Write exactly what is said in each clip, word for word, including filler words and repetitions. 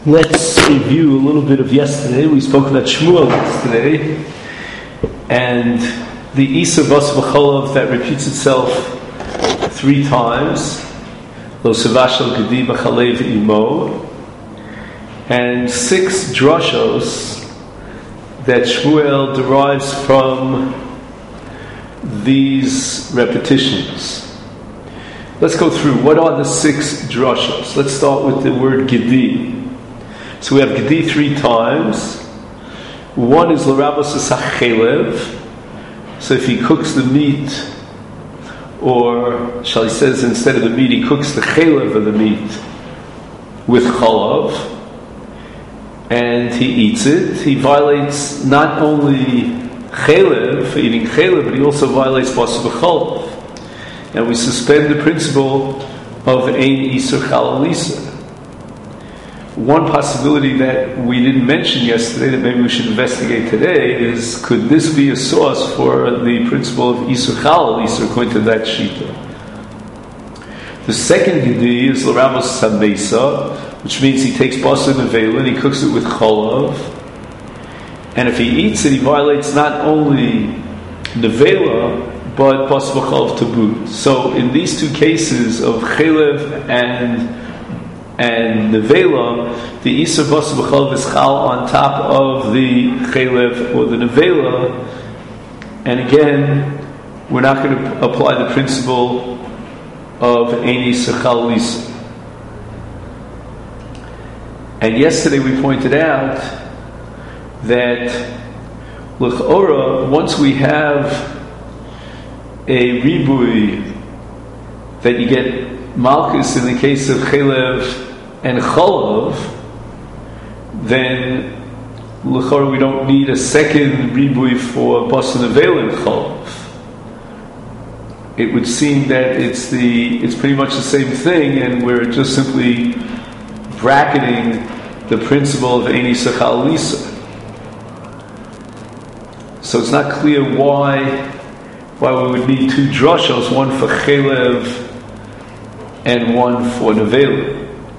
Let's review a little bit of yesterday. We spoke about Shmuel yesterday, and the Isa Bas V'Cholov that repeats itself three times, Lo Savashal Gedi B'Chalev Imo, and six drashos that Shmuel derives from these repetitions. Let's go through. What are the six drashos? Let's start with the word Gedi. So we have Gedi three times. One is L'Rabos Chelev. So if he cooks the meat, or shall he says instead of the meat, he cooks the chelev of the meat with chalav, and he eats it, he violates not only chelev, eating chelev, but he also violates basar b'chalav. And we suspend the principle of ein isur chalal isur. One possibility that we didn't mention yesterday that maybe we should investigate today is, could this be a source for the principle of isur chalal isur according to that shita? The second gedi is l'ramos samesa, which means he takes basar nevela and he cooks it with cholav, and if he eats it, he violates not only nevela but basar b'chalav to boot. So in these two cases of chelev and and nevela, the isur basar b'chalav is chal on top of the chelev or the nevela, and again, we're not going to apply the principle of ein isur chalal isur. And yesterday we pointed out that l'chora, once we have a ribui that you get malchus in the case of chelev and cholav, then l'chora we don't need a second ribui for basar nevela and cholav. It would seem that it's the it's pretty much the same thing, and we're just simply bracketing the principle of ein isur chalal isur. So it's not clear why why we would need two drashos, one for chelev and one for nevela.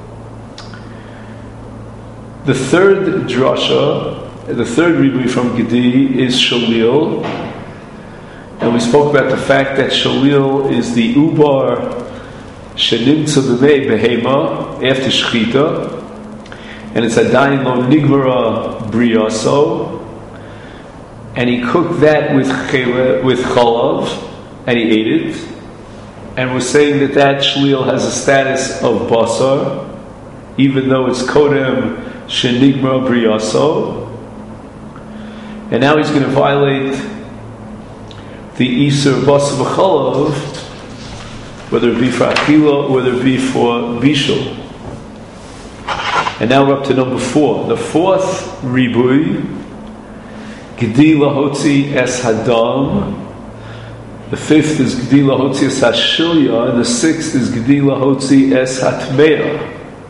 The third drasha, the third ribui from Gedi is Shalil, and we spoke about the fact that Shalil is the ubar shenimtza b'mei behema after shchita, and it's adayin lo nigmara briyaso, and he cooked that with chelev, with chalav, and he ate it, and we're saying that that Shalil has a status of basar, even though it's kodem shenigmar briyaso, and now he's going to violate the isur basar b'chalav, whether it be for achila or whether it be for bishul. And now we're up to number four. The fourth ribui, gedi lahotzi es hadam. The fifth is gedi lahotzi es hashilya, and the sixth is gedi lahotzi es hatmeya.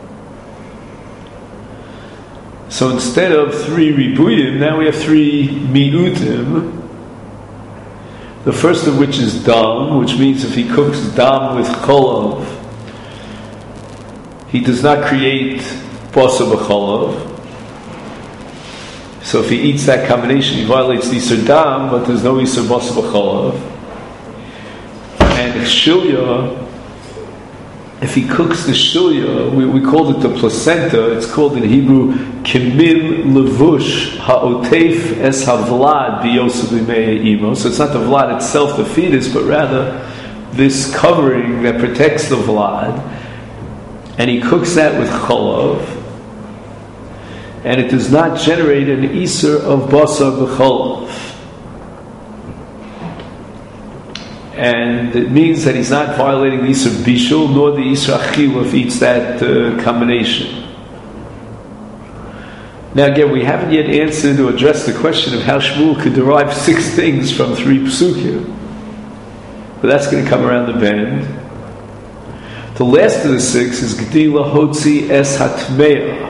So instead of three ribuyim, now we have three mi'utim. The first of which is dam, which means if he cooks dam with cholav, he does not create basar b'cholav. So if he eats that combination, he violates the isur dam, but there's no isur basar b'cholav. And shilya, if he cooks the shilya, we, we called it the placenta. It's called in Hebrew kimim levush ha'otef es havlad biyosef b'mei imo. So it's not the vlad itself, the fetus, but rather this covering that protects the vlad. And he cooks that with cholav, and it does not generate an isur of basar b'cholav. And it means that he's not violating the isur bishul nor the isur achila if he eats that uh, combination. Now again, we haven't yet answered or addressed the question of how Shmuel could derive six things from three psukim, but that's going to come around the bend. The last of the six is gedi lahotzi es hatmeya.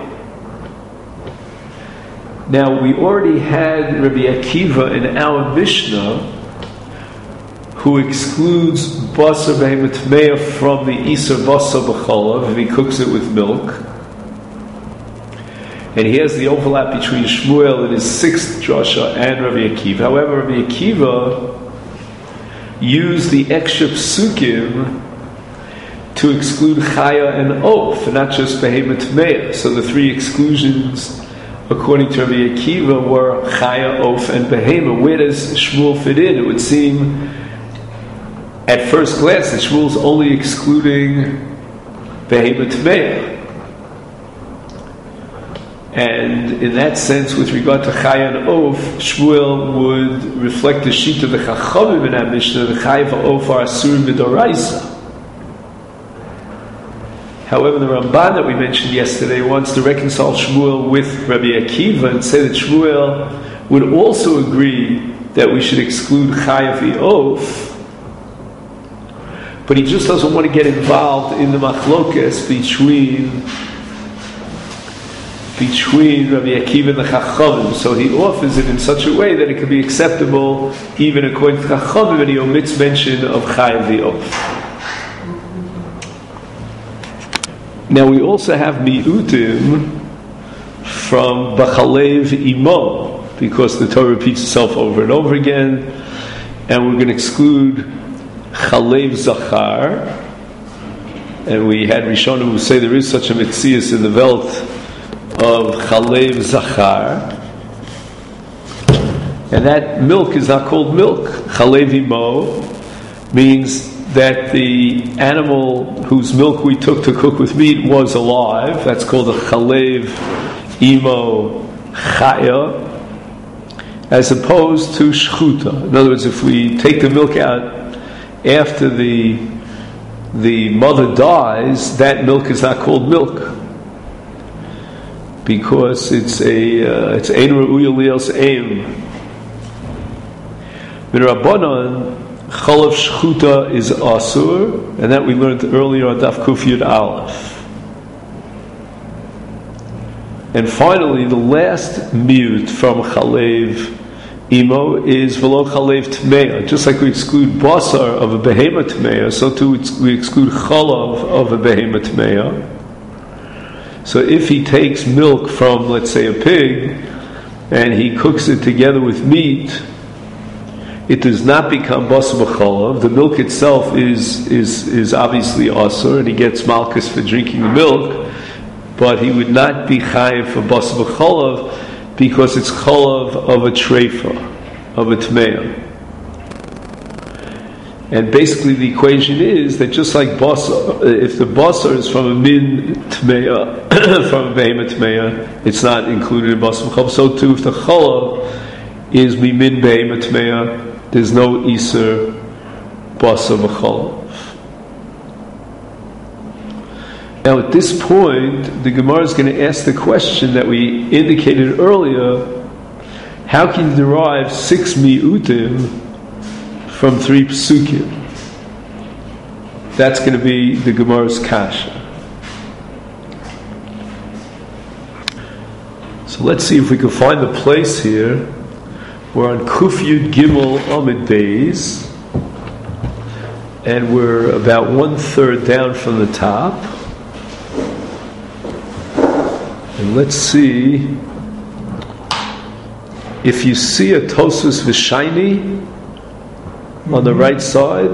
Now we already had Rabbi Akiva in our Mishnah, who excludes basar behemoth tmeya from the isur basar b'cholav if he cooks it with milk. and he has the overlap between Shmuel in his sixth drasha and Rabbi Akiva. However, Rabbi Akiva used the extra psukim to exclude Chaya and Oaf, and not just Behemoth Meah. So the three exclusions, according to Rabbi Akiva, were Chaya, Oaf, and Behemoth. Where does Shmuel fit in? It would seem, at first glance, that Shmuel's only excluding Behemoth Meah. And in that sense, with regard to Chaya and Oaf, Shmuel would reflect the sheet of the Chachamim in our Mishnah, the Chaya and Oaf are Asur Midoraisa. However, the Ramban that we mentioned yesterday wants to reconcile Shmuel with Rabbi Akiva and say that Shmuel would also agree that we should exclude Chaya and Oaf, but he just doesn't want to get involved in the machlokes between between Rabbi Akiva and the Chachamim. So he offers it in such a way that it can be acceptable even according to Chachamim, and he omits mention of Chaya v'Of. Now we also have mi'utim from Bachalev Imo, because the Torah repeats itself over and over again, and we're going to exclude Chalev Zachar. And we had Rishonim who say there is such a mitzias in the Welt of Chalev Zachar, and that milk is not called milk. Chalev Imo means that the animal whose milk we took to cook with meat was alive. That's called a Chalev Imo Chaya, as opposed to Shchuta. In other words, if we take the milk out after the the mother dies, that milk is not called milk, because it's a uh, it's ein re'uya li'os eim. Minrabanan, chalav shchuta is asur, and that we learned earlier on Daf Kuf Yud Aleph. And finally, the last mute from chalev imo is v'lo chalev tmeya. Just like we exclude basar of a behema tmeya, so too we exclude chalav of a behema tmeya. So if he takes milk from, let's say, a pig, and he cooks it together with meat, it does not become basar b'chalav. The milk itself is is is obviously asur, and he gets malchus for drinking the milk, but he would not be chayiv for basar b'chalav because it's chalav of a treifa, of a tmeya. And basically the equation is that just like basar, if the basar is from a min tmeya, from a behema tmeya, it's not included in basar b'chalav. So too, if the chalav is min behema tmeya, there's no iser basar b'chalav. Now at this point, the Gemara is going to ask the question that we indicated earlier: how can you derive six mi'utim from three psukim? That's going to be the Gemara's kasha. So let's see if we can find the place here. We're on Kuf Yud Gimel Amid Beis, and we're about one third down from the top. And let's see if you see a Tosfos V'Shaini on the right side.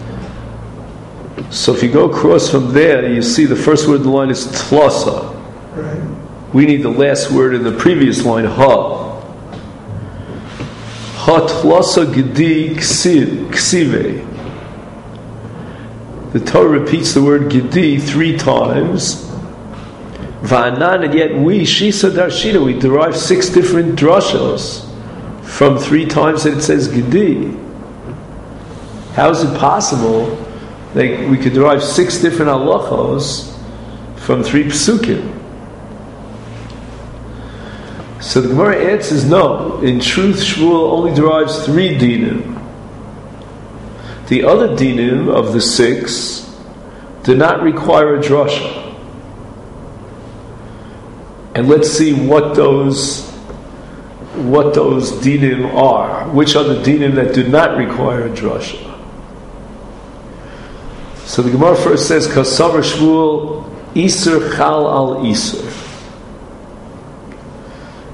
So if you go across from there, you see the first word in the line is tlasa. Right. We need the last word in the previous line, ha. Ha tlasa gedi ksive. The Torah repeats the word gedi three times. Va'anan, and yet we, shisa darshina, we derive six different drashos from three times that it says gedi. How is it possible that we could derive six different halachos from three psukim? So the Gemara answers no. In truth, Shmuel only derives three dinim. The other dinim of the six do not require a drasha. And let's see what those what those dinim are. Which are the dinim that do not require a drasha? So the Gemara first says, Kasavar Shmuel, Iser Chal al Iser.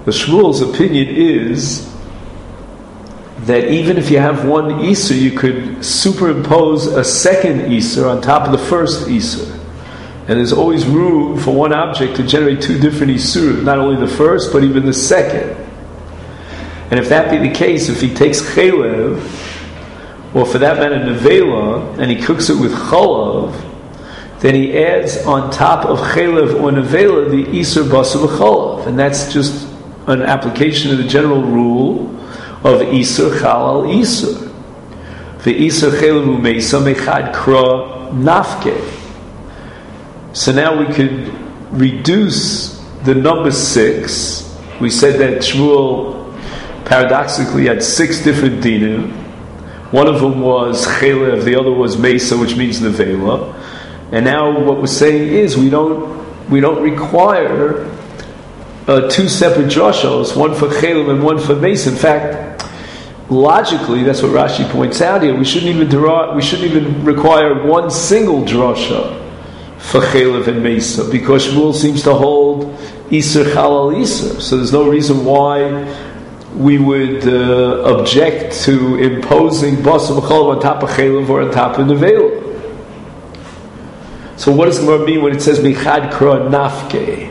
The Shmuel's opinion is that even if you have one Isur, you could superimpose a second Isur on top of the first Isur. And there's always room for one object to generate two different Isur, not only the first, but even the second. And if that be the case, if he takes Chelev, or for that matter Nevela, and he cooks it with Cholav, then he adds on top of Chelev or Nevela the Isur Basar B'Cholav. And that's just an application of the general rule of Isur Chalal Isur. The Isur Chelev Umeisa Mechad Kra Nafke. So now we could reduce the number six. We said that Shmuel paradoxically had six different dinim. One of them was Chelev, the other was Mesa, which means Nevela. And now what we're saying is we don't we don't require uh, two separate drashos, one for Chelev and one for Mesa. In fact, logically, that's what Rashi points out here. We shouldn't even derive, we shouldn't even require one single drasha for Chelev and Mesa, because Shmuel seems to hold Isur Chalal Isur. So there's no reason why we would uh, object to imposing Basar B'Cholav on top of Chelev or on top of Nevela. So what does the Gemara mean when it says Michad Kra Nafke?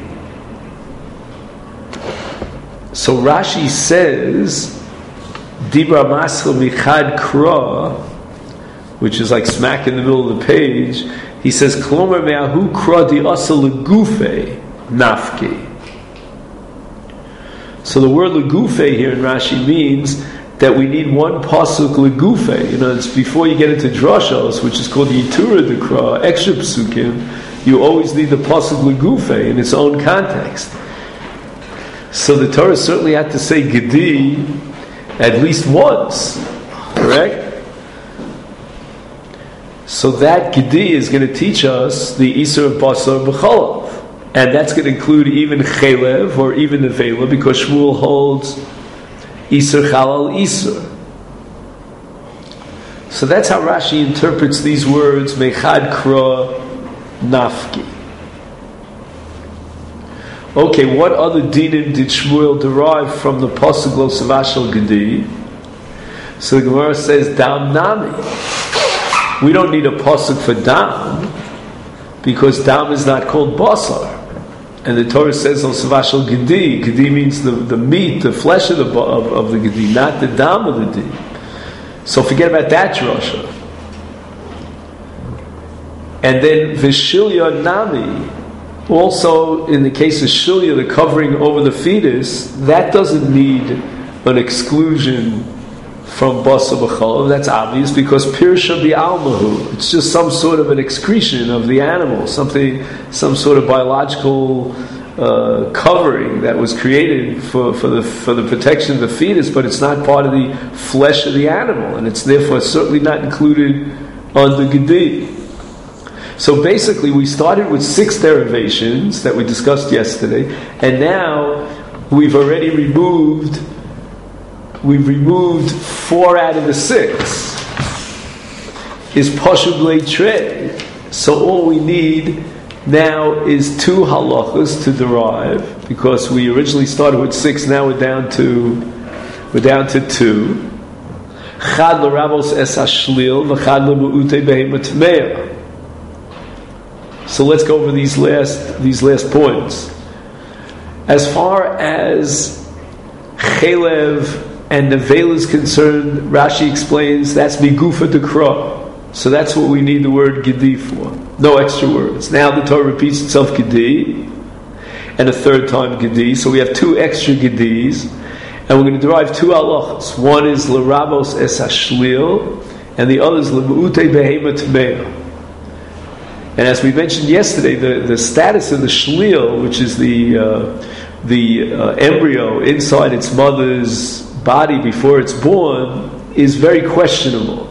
So Rashi says Dibra Maschel Michad Kra, which is like smack in the middle of the page. He says Klomer Me'ahu Kra Di Asa Legufe Nafke. So the word Legufe here in Rashi means that we need one pasuk Legufe. You know, it's before you get into drashos, which is called Yitura Dekra, extra psukim, you always need the pasuk Legufe in its own context. So the Torah certainly had to say Gedi at least once, correct? So that Gedi is going to teach us the Isur of Basar B'Cholav. And that's going to include even Chelev or even Nevela, because Shmuel holds Isur Chalal Isur. So that's how Rashi interprets these words, Mechad Kra Nafki. Okay, what other dinim did Shmuel derive from the Pasuk Lo Savashal Gedi? So the Gemara says, Dam Nami. We don't need a Pasuk for Dam, because Dam is not called Basar. And the Torah says Lo Savashal Gedi. Gedi means the, the meat, the flesh of the of, of the Gedi, not the Dam of the Gedi. So forget about that drasha. And then Vishilya Nami. Also, in the case of Shilya, the covering over the fetus, that doesn't need an exclusion from Basar B'Cholav. That's obvious, because Pirsha Bi'almahu, it's just some sort of an excretion of the animal, something, some sort of biological uh, covering that was created for, for the for the protection of the fetus, but it's not part of the flesh of the animal, and it's therefore certainly not included on the Gedi. So basically, we started with six derivations that we discussed yesterday, and now we've already removed we've removed four out of the six. Is Pashut Leitrei. So all we need now is two halachas to derive, because we originally started with six. Now we're down to we're down to two. Chad l'Ravos es hashlil v'chad l'mu'utei behemat tmeah. So let's go over these last these last points. As far as Chelev and Nevela is concerned, Rashi explains that's migufa dekra. So that's what we need the word Gedi for. No extra words. Now the Torah repeats itself Gedi, and a third time Gedi. So we have two extra Gedis, and we're going to derive two halachas. One is l'Ravos es hashlil, and the other is l'mu'utei behemat tmeah. And as we mentioned yesterday, the, the status of the shlil, which is the uh, the uh, embryo inside its mother's body before it's born, is very questionable.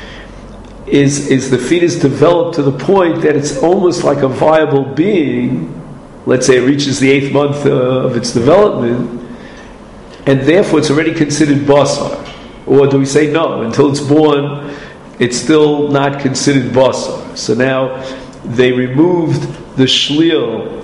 Is is the fetus developed to the point that it's almost like a viable being? Let's say it reaches the eighth month uh, of its development, and therefore it's already considered basar. Or do we say no, until it's born, it's still not considered basar? So now they removed the shlil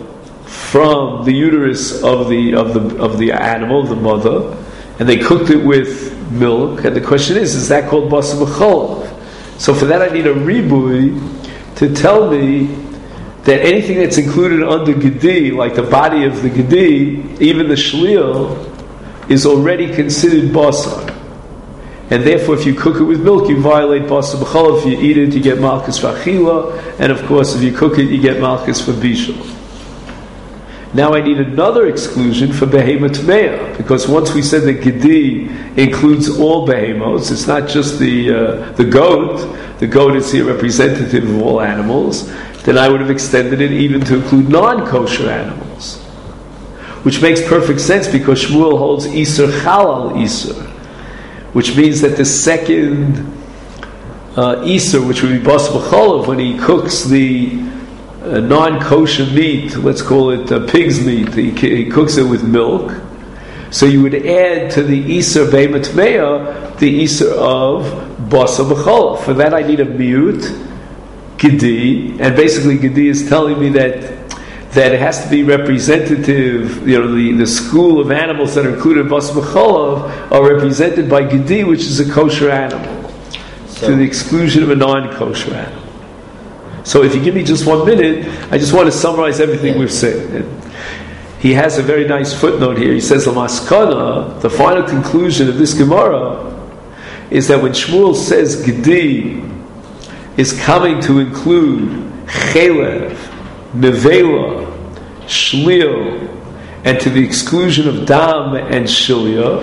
from the uterus of the of the of the animal, the mother, and they cooked it with milk. And the question is, is that called basar b'cholav? So for that, I need a ribui to tell me that anything that's included under gedi, like the body of the gedi, even the shlil, is already considered basar. And therefore, if you cook it with milk, you violate basar b'cholav. If you eat it, you get malchus for achila, and of course, if you cook it, you get malchus for bishul. Now I need another exclusion for behema tmeya, because once we said that gedi includes all behemos, it's not just the uh, the goat. The goat is here representative of all animals. Then I would have extended it even to include non-kosher animals, which makes perfect sense because Shmuel holds Isur Chalal Isur, which means that the second uh, Isur, which would be basar b'cholav, when he cooks the uh, non-kosher meat, let's call it uh, pig's meat, he, he cooks it with milk. So you would add to the Isur behema tmeya the Isur of basar b'cholav. For that I need a miut, Gedi, and basically Gedi is telling me that that it has to be representative, you know, the, the school of animals that are included in basar b'cholav are represented by Gedi, which is a kosher animal, so, to the exclusion of a non-kosher animal. So if you give me just one minute, I just want to summarize everything yeah. we've said. And he has a very nice footnote here. He says, L'maskana, the final conclusion of this Gemara is that when Shmuel says Gedi is coming to include chelev, nevela, shlil, and to the exclusion of dam and shilya,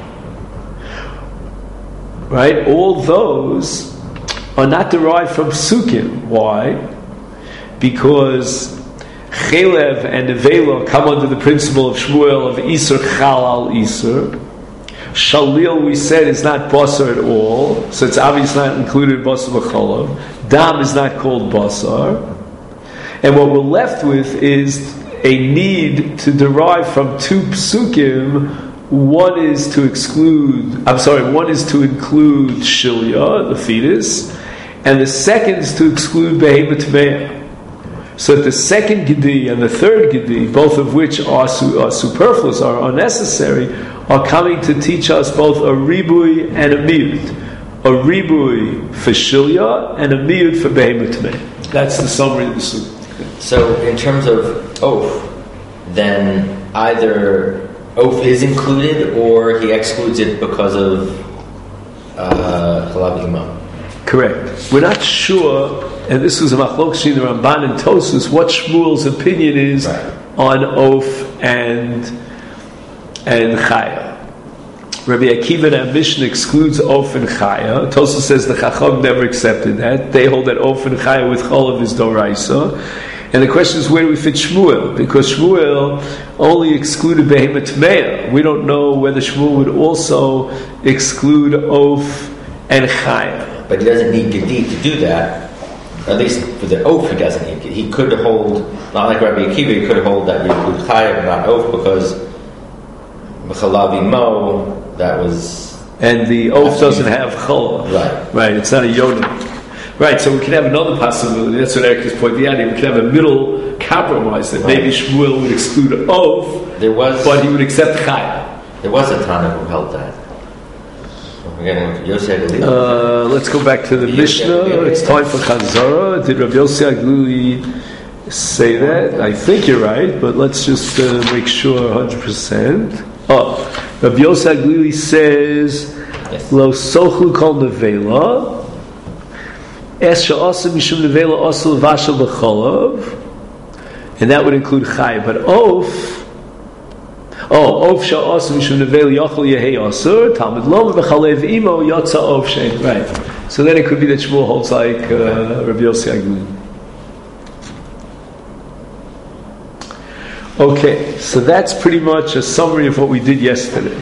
right? All those are not derived from psukim. Why? Because chelev and nevela come under the principle of Shmuel of Isur Chalal Isur. Shalil, we said, is not basar at all, so it's obviously not included in basar b'cholav. Dam is not called basar. And what we're left with is a need to derive from two psukim. One is to exclude, I'm sorry, one is to include shilya, the fetus, and the second is to exclude behema tmeya. So that the second gedi and the third gedi, both of which are, su- are superfluous, are unnecessary, are coming to teach us both a ribui and a miut. A ribui for shilya and a miut for behema tmeya. That's the summary of the sukkah. So in terms of oath, then either oath is included or he excludes it because of uh, chalav imam. Correct. We're not sure, and this was a machlok in the Ramban and Tosfos, what Shmuel's opinion is right. on oath and and chaya. Rabbi Akiva and our Mishnah excludes oath and chaya. Tosfos says the Chacham never accepted that. They hold that oath and chaya with cholav is doraisa. And the question is, where do we fit Shmuel? Because Shmuel only excluded behema tmeya. We don't know whether Shmuel would also exclude oath and chaya. But he doesn't need gedi to do that. At least for the oath, he doesn't need gedi. He could hold, not like Rabbi Akiva, he could hold that we include chaya but not oath because b'chalav imo, that was... And the oath doesn't have chol. Right. Right, it's not a yonah. Right, so we can have another possibility. That's what Eric is pointing out here. We can have a middle compromise that right. maybe Shmuel would exclude an oath, there was, but he would accept chaya. There was a Tana who held that. Uh, let's go back to the Mishnah. It's time for Chazara. Did Rabbi Yossi Aglili say that? I think you're right, but let's just uh, make sure one hundred percent. Oh, Rabbi Yossi Aglili says, Lo sochlu kol nevela, es she'asa mishum nevela asa levashel b'cholav, and that would include chay. But oaf, Oh, of sha'as mishum nevel yachol yehei asur talmud lo b'chalev imo yotza of shein. Right. So then it could be that Shmuel holds like uh, Rabbi Yossi Aglili. Okay, so that's pretty much a summary of what we did yesterday.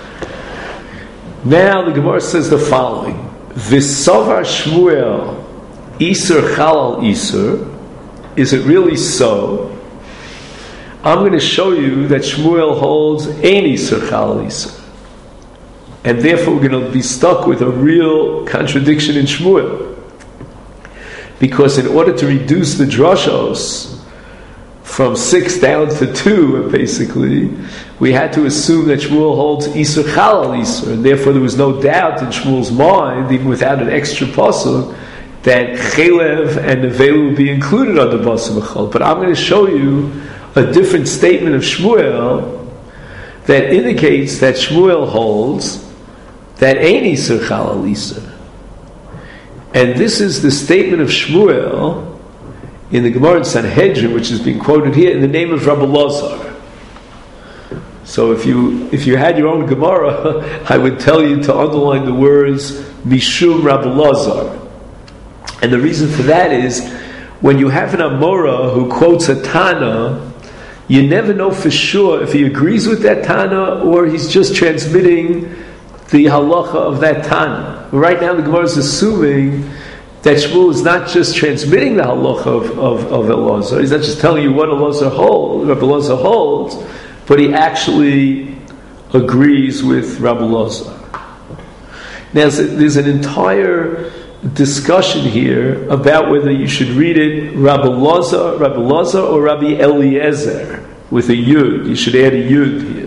Now the Gemara says the following: V'savar Shmuel Isur Chalal Isur. Is it really so? I'm going to show you that Shmuel holds Ein Isur Chalal Isur. And therefore we're going to be stuck with a real contradiction in Shmuel. Because in order to reduce the drashos from six down to two, basically, we had to assume that Shmuel holds Isur Chalal Isur, and therefore there was no doubt in Shmuel's mind, even without an extra pasuk, that Chelev and Nevelu would be included under Basar B'chol. But I'm going to show you a different statement of Shmuel that indicates that Shmuel holds that ain't Isur Chalal Isur. And this is the statement of Shmuel in the Gemara in Sanhedrin, which is being quoted here in the name of Rabbi Lazar. So if you if you had your own Gemara, I would tell you to underline the words Mishum Rabbi Lazar. And the reason for that is when you have an Amora who quotes a Tana, you never know for sure if he agrees with that Tana or he's just transmitting the halacha of that Tana. Right now the Gemara is assuming that Shmuel is not just transmitting the halacha of, of, of Elazar, he's not just telling you what Elazar holds, Rabbi Elazar holds, but he actually agrees with Rabbi Elazar. Now there's an entire discussion here about whether you should read it Rabbi Elazar, Rabbi Elazar, or Rabbi Eliezer with a yud. You should add a yud here.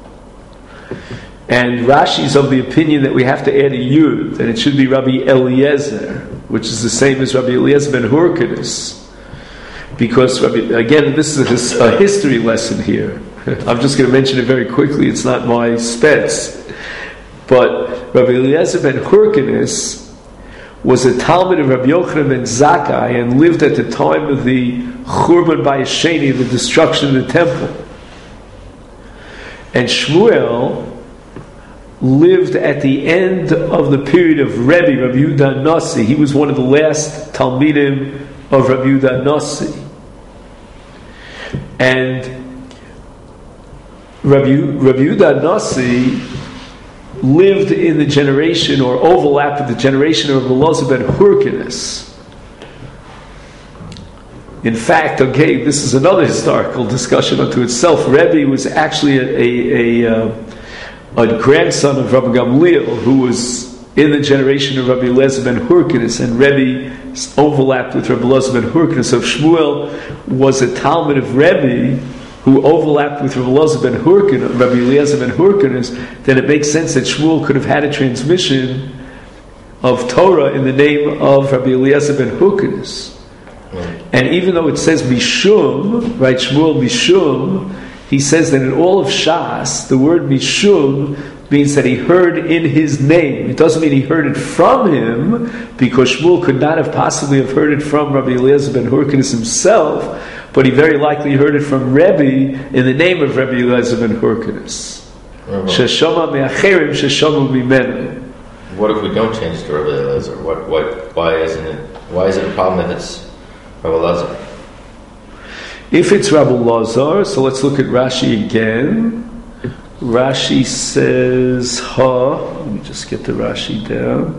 And Rashi is of the opinion that we have to add a yud, and it should be Rabbi Eliezer, which is the same as Rabbi Eliezer ben Hurkanus. Because, Rabbi, again, this is a, a history lesson here. I'm just going to mention it very quickly. It's not my spets. But Rabbi Eliezer ben Hurkanus was a Talmud of Rabbi Yochanan ben Zakkai and lived at the time of the Churban Bayesheni, the destruction of the temple. And Shmuel lived at the end of the period of Rebbe, Rabbi Yehuda Nasi. He was one of the last Talmidim of Rabbi Yehuda Nasi. And Rabbi, Rabbi Yehuda Nasi lived in the generation, or overlapped with the generation of Rabbi Elazar ben Hurkanus. In fact, okay, this is another historical discussion unto itself. Rebbe was actually a, a, a, a grandson of Rabbi Gamliel, who was in the generation of Rabbi Elazar ben Hurkanus, and Rebbe overlapped with Rabbi Elazar ben Hurkanus. So if Shmuel was a Talmud of Rebbe who overlapped with Rabbi Elazar ben Hurkanus, Rabbi Eliezer ben Hurkanus, then it makes sense that Shmuel could have had a transmission of Torah in the name of Rabbi Eliezer ben Hurkanus. Right. And even though it says Mishum, right, Shmuel Mishum, he says that in all of Shas, the word Mishum means that he heard in his name. It doesn't mean he heard it from him, because Shmuel could not have possibly have heard it from Rabbi Eliezer ben Hurkanus himself, but he very likely heard it from Rebbe in the name of Rabbi Eliezer ben Hurkanus. Sheshama me'acherim, sheshama mimenu. What if we don't change it to Rabbi Eliezer? What? What? Why isn't it? Why is it a problem if it's Rabbi Eliezer? If it's Rabbi Eliezer, so let's look at Rashi again. Rashi says, "Ha." Let me just get the Rashi down.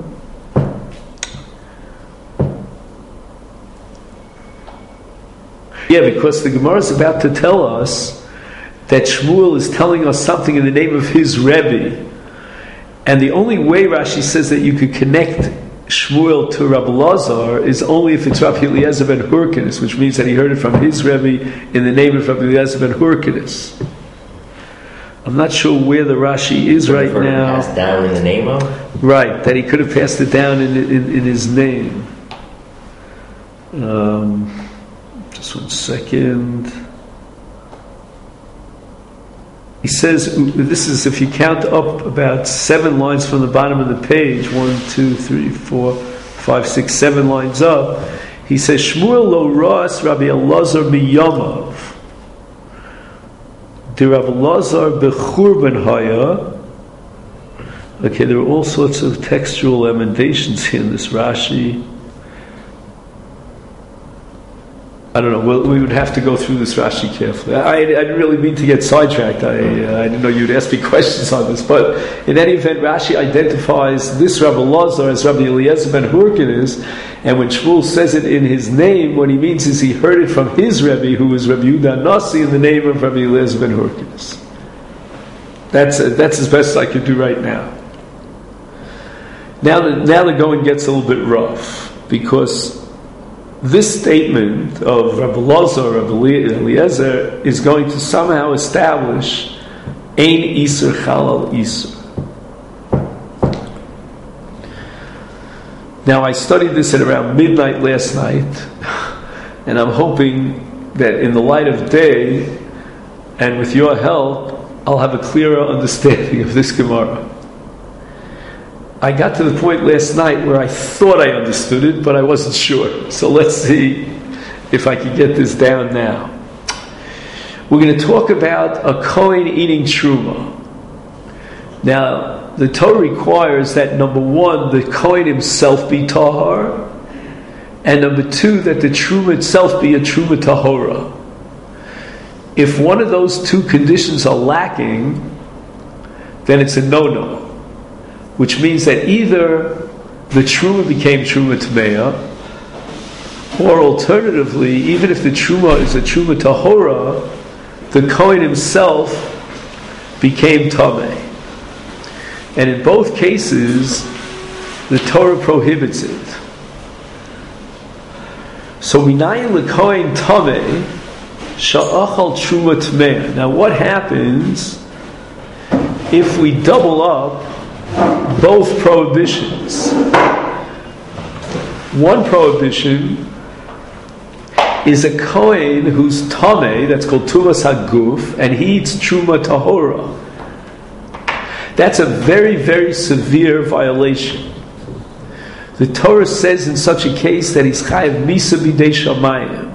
Yeah, because the Gemara is about to tell us that Shmuel is telling us something in the name of his Rebbe. And the only way Rashi says that you could connect Shmuel to Rabbi Elazar is only if it's Rabbi Eliezer ben Hurkanus, which means that he heard it from his Rebbe in the name of Rabbi Eliezer ben Hurkanus. I'm not sure where the Rashi is right now. Passed down in the name of? Right, that he could have passed it down in, in, in his name. Um... Just one second. He says, this is if you count up about seven lines from the bottom of the page, one, two, three, four, five, six, seven lines up. He says, Shmuel lo ras Rabbi Elazar miyamav. The Rabbi Elazar bechurban haya. Okay, there are all sorts of textual emendations here in this Rashi. I don't know. Well, we would have to go through this Rashi carefully. I, I didn't really mean to get sidetracked. I, uh, I didn't know you'd ask me questions on this. But in any event, Rashi identifies this Rabbi Elazar as Rabbi Eliezer ben Hurkanus, and when Shmuel says it in his name, what he means is he heard it from his Rebbe, who was Rabbi Yehuda Nasi, in the name of Rabbi Eliezer ben Hurkanus. That's uh, that's as best I could do right now. Now the, now the going gets a little bit rough, because this statement of Rabbi Lazar, Rabbi Eliezer, is going to somehow establish Ein Iser Chalal Iser. Now, I studied this at around midnight last night, and I'm hoping that in the light of day, and with your help, I'll have a clearer understanding of this Gemara. I got to the point last night where I thought I understood it, but I wasn't sure. So let's see if I can get this down now. We're going to talk about a Kohen eating Truma. Now, the Torah requires that, number one, the Kohen himself be Tahar, and number two, that the Truma itself be a Truma Tahora. If one of those two conditions are lacking, then it's a no-no. Which means that either the Truma became Truma Tmeya, or alternatively, even if the Truma is a Truma Tahora, the Kohen himself became Tameh. And in both cases, the Torah prohibits it. So, Minayin l'Kohen Tameh, Sha'achal Truma Tmeya. Now, what happens if we double up both prohibitions? One prohibition is a Kohen who's Tameh, that's called Tumas HaGuf, and he eats Truma Tahora. That's a very, very severe violation. The Torah says in such a case that he's Chayav Misa B'dei Shamayim.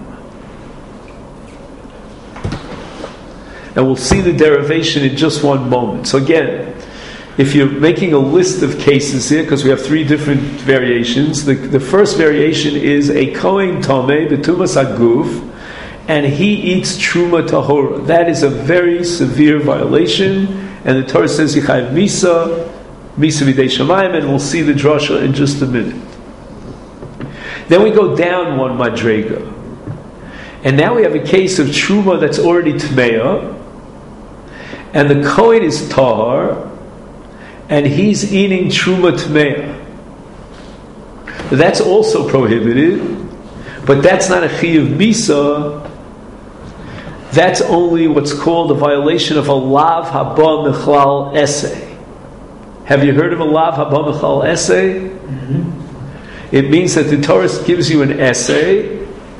And we'll see the derivation in just one moment. So again, if you're making a list of cases here, because we have three different variations, the, the first variation is a Kohen Tameh B'tumas HaGuf, and he eats Truma Tahora. That is a very severe violation, and the Torah says Yichayev Misa, Misa B'dei Shamayim, and we'll see the drasha in just a minute. Then we go down one Madrega, and now we have a case of Truma that's already Tmeya, and the Kohen is Tahar, and he's eating Truma Tmeya. That's also prohibited, but that's not a Chiyuv Misa. That's only what's called a violation of a Lav Haba Mechlal Essay. Have you heard of a Lav Haba Mechlal Essay? Mm-hmm. It means that the Torah gives you an essay,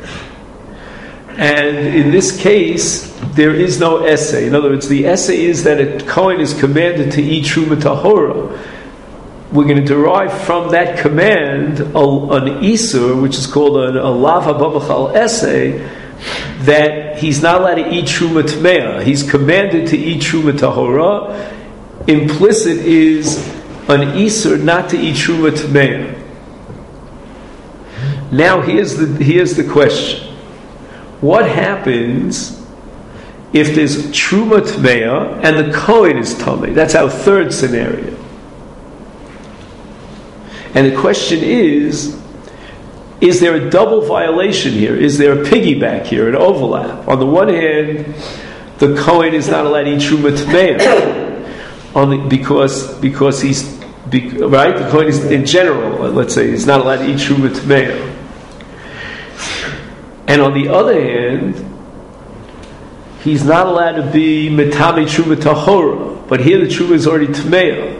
and in this case, there is no essay. In other words, the essay is that a Kohen is commanded to eat Truma Tahora. We're going to derive from that command a, an Isur, which is called a, a Lav Haba Mechal essay, that he's not allowed to eat Truma Tmeya. He's commanded to eat Truma Tahora. Implicit is an Isur not to eat Truma Tmeya. Now here's the here's the question. What happens if there's Truma Tmeya and the Kohen is Tameh? That's our third scenario. And the question is, is there a double violation here? Is there a piggyback here, an overlap? On the one hand, the Kohen is not allowed to eat Truma Tmeya, only because because he's be, right. The Kohen is in general, let's say, he's not allowed to eat Truma Tmeya. And on the other hand, he's not allowed to be Metame Truma Tahora, but here the Truma is already Tmeya.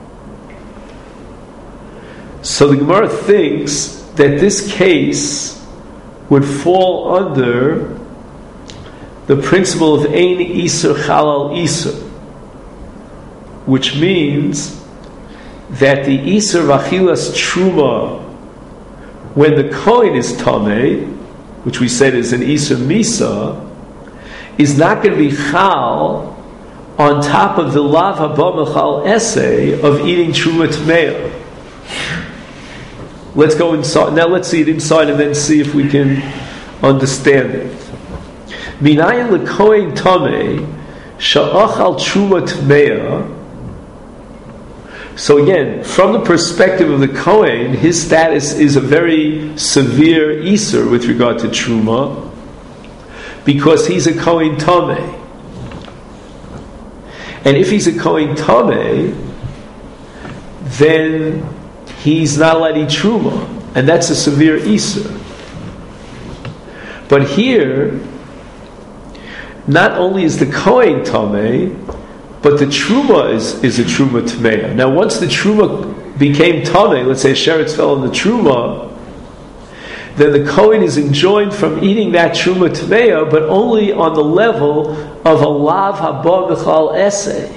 So the Gemara thinks that this case would fall under the principle of Ein Isur Chalal Isur, which means that the Isur Vachilas Truma, when the Kohen is Tameh, which we said is an Isur Misa, is not going to be Chal on top of the Lav Haba Mechal essay of eating Truma Tmeya. Let's go inside. Now let's see it inside and then see if we can understand it. Minayin l'Kohen Tameh sha'achal Truma Tmeya. So again, from the perspective of the Kohen, his status is a very severe Isur with regard to Truma, because he's a Kohen Tameh. And if he's a Kohen Tameh, then he's not allowed to eat Truma, and that's a severe Isur. But here, not only is the Kohen Tameh, but the Truma is, is a Truma Tmeya. Now, once the Truma became Tameh, let's say a sheretz fell in the Truma, then the Kohen is enjoined from eating that Truma Tmeya, but only on the level of a Lav Haba B'chal Esei.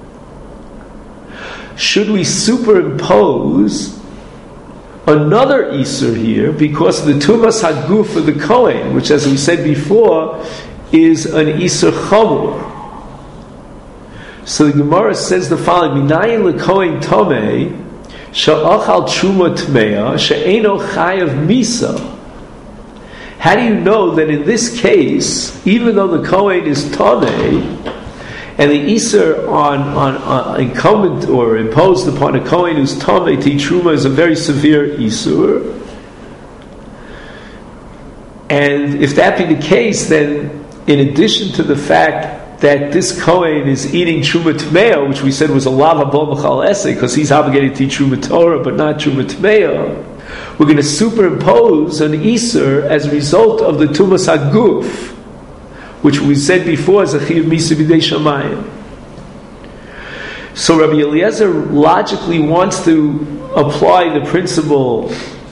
Should we superimpose another Isur here, because of the Tumas Haguf of the Kohen, which, as we said before, is an Isur Chamur. So the Gemara says the following: Minayin lekohen tomei she'achal truma tmeya she'eino chayav misa. How do you know that in this case, even though the Kohen is tomei, and the Isur on, on, on incumbent or imposed upon a Kohen who's tomei to eat truma is a very severe Isur, and if that be the case, then in addition to the fact that this Kohen is eating Truma Tmeya, which we said was a Lava Bo Mechal Esei, because he's obligated to eat Truma Torah, but not Truma Tmeya, we're going to superimpose an Isur as a result of the Tumas HaGuf, which we said before is a Chiyuv Misa B'dei Shamayim. So Rabbi Eliezer logically wants to apply the principle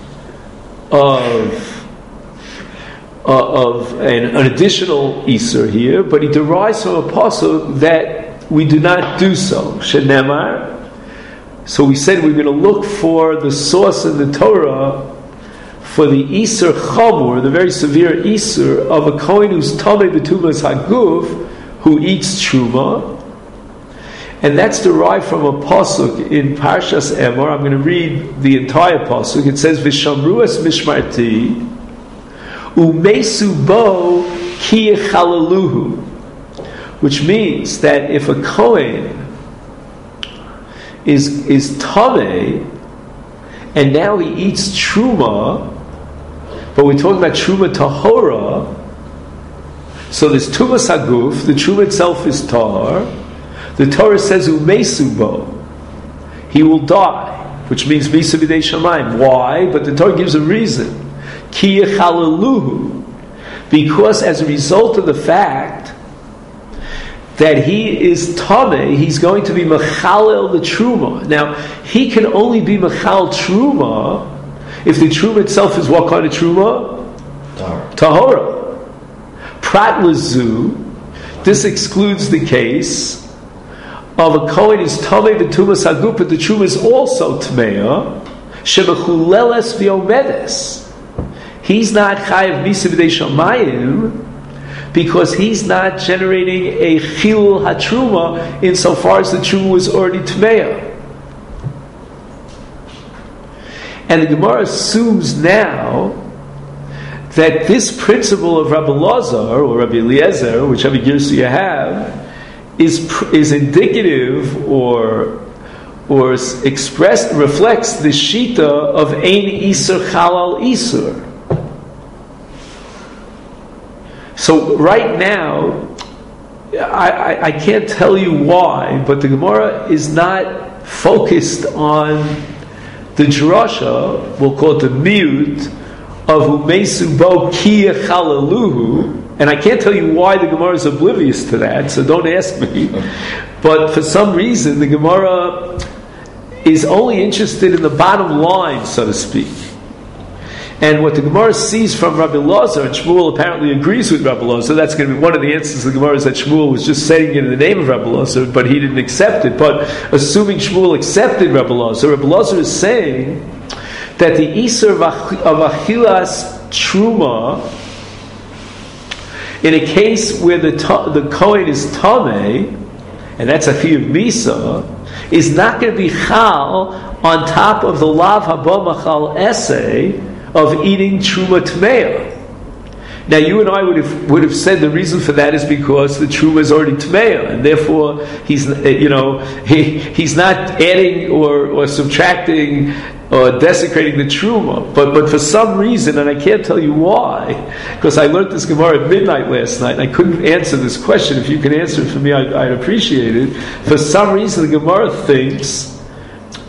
of Uh, of an, an additional Isur here, but he derives from a pasuk that we do not do so. Shenemar. So we said we're going to look for the source in the Torah for the Isur Chamur, the very severe Isur of a Kohen who's Tameh B'tumas Haguf, who eats Truma. And that's derived from a pasuk in Parshas Emor. I'm going to read the entire pasuk. It says, V'shamru es mishmarti Umesu bo ki yechalaluhu, which means that if a Kohen is is tameh and now he eats truma, but we're talking about truma tahora, so there's tumas haguf, the truma itself is tahor. The Torah says umesu bo, he will die, which means misa b'dei shamayim. Why? But the Torah gives a reason. Ki yechalaluhu, because as a result of the fact that he is tameh, he's going to be mechalel the truma. Now, he can only be mechal truma if the truma itself is what kind of truma? Tahora. Prat lezu, this excludes the case of a Kohen is tameh b'tumas haguf, but the truma is also tmeya, shemechuleles v'omedes. He's not chayav misa b'dei shamayim because he's not generating a chilul hatruma insofar as the truma was already tmeya. And the Gemara assumes now that this principle of Rabbi Lazar or Rabbi Eliezer, whichever girsa you have, is is indicative or or expressed reflects the shita of ein isur chalal isur. So right now, I, I, I can't tell you why, but the Gemara is not focused on the drasha, we'll call it the miut, of umesu bo ki yechalaluhu, and I can't tell you why the Gemara is oblivious to that, so don't ask me. But for some reason, the Gemara is only interested in the bottom line, so to speak. And what the Gemara sees from Rabbi Lazar, and Shmuel apparently agrees with Rabbi Lazar, that's going to be one of the answers of the Gemara, is that Shmuel was just saying it in the name of Rabbi Lazar, but he didn't accept it. But assuming Shmuel accepted Rabbi Lazar, Rabbi Lazar is saying that the Isur of Achilas Truma, in a case where the the Kohen is Tameh, and that's a Chiyuv Misa, is not going to be Chal on top of the Lav Haba Machal Esei of eating Truma Tmeya. Now, you and I would have would have said the reason for that is because the Truma is already Tmeya, and therefore he's you know he he's not adding or, or subtracting or desecrating the Truma. But but for some reason, and I can't tell you why, because I learned this Gemara at midnight last night, and I couldn't answer this question. If you can answer it for me, I'd, I'd appreciate it. For some reason, the Gemara thinks